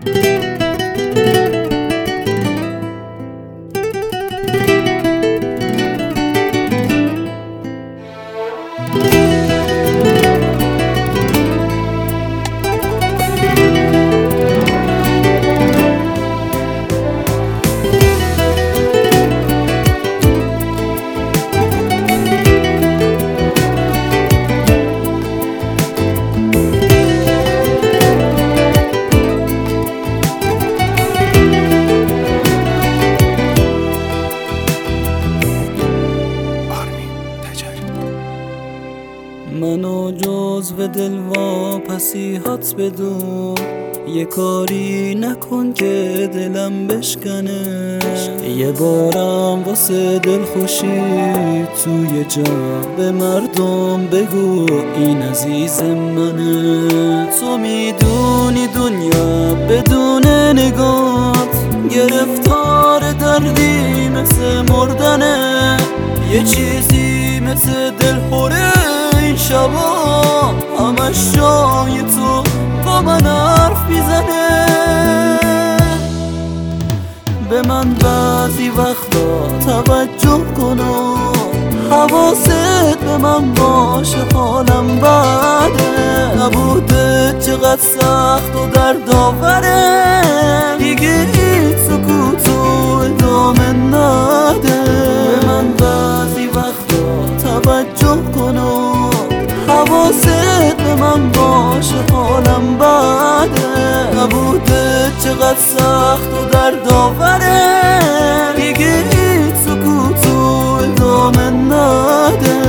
منو جزو دل واپسی‌هات بدون، یه کاری نکن که دلم بشکنه. یه بارم واسه دل خوشی توی جا به مردم بگو این عزیز منه. تو میدونی دنیا بدون نگات گرفتار دردی مثل مردنه. یه چیزی مثل دلخوره این شبا همش جای تو با من حرف میزنه. به من بعضی وقتا توجه کن و حواست به من باشه، حالم بده. نبوده چقدر سخت و دردآوره، دیگه این سکوتو ادامه نده. به من بعضی وقتا توجه کن و حواست به من باشه، حالم بده. نبوده چقدر سخت و دردآوره، دیگه این سکوتو ادامه نده.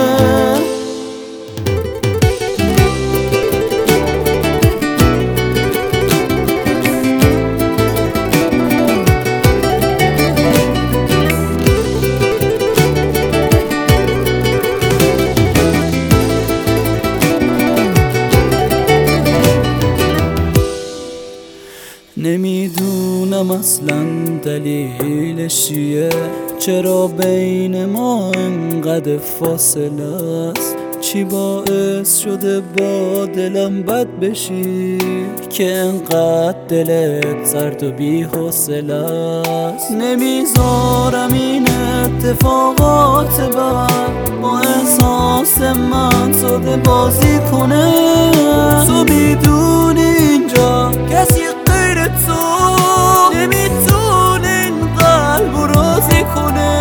نمیدونم اصلا دلیلش چیه، چرا بین ما انقدر فاصله است. چی باعث شده با دلم بد بشی که انقدر دلت سرد و بی حوصله است. نمیذارم این اتفاقات بد با احساس من ساده بازی کنه. تو میدونی اینجا کسی غیر تو نمیتونه این قلب رو راضی کنه.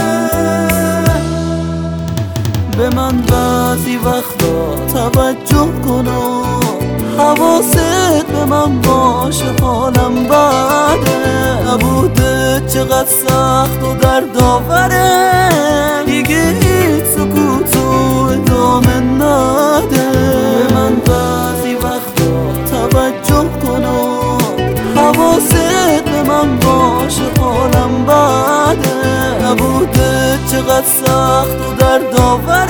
به من بعضی وقتا توجه کن و حواست به من باشه، حالم بده. نبوده چقدر سخت و دردآوره، دیگه این سکوتو ادامه نده. به من بعضی وقتا توجه کن و حواست به من باشه، حالم بده. نبوده چقدر سخت و دردآوره،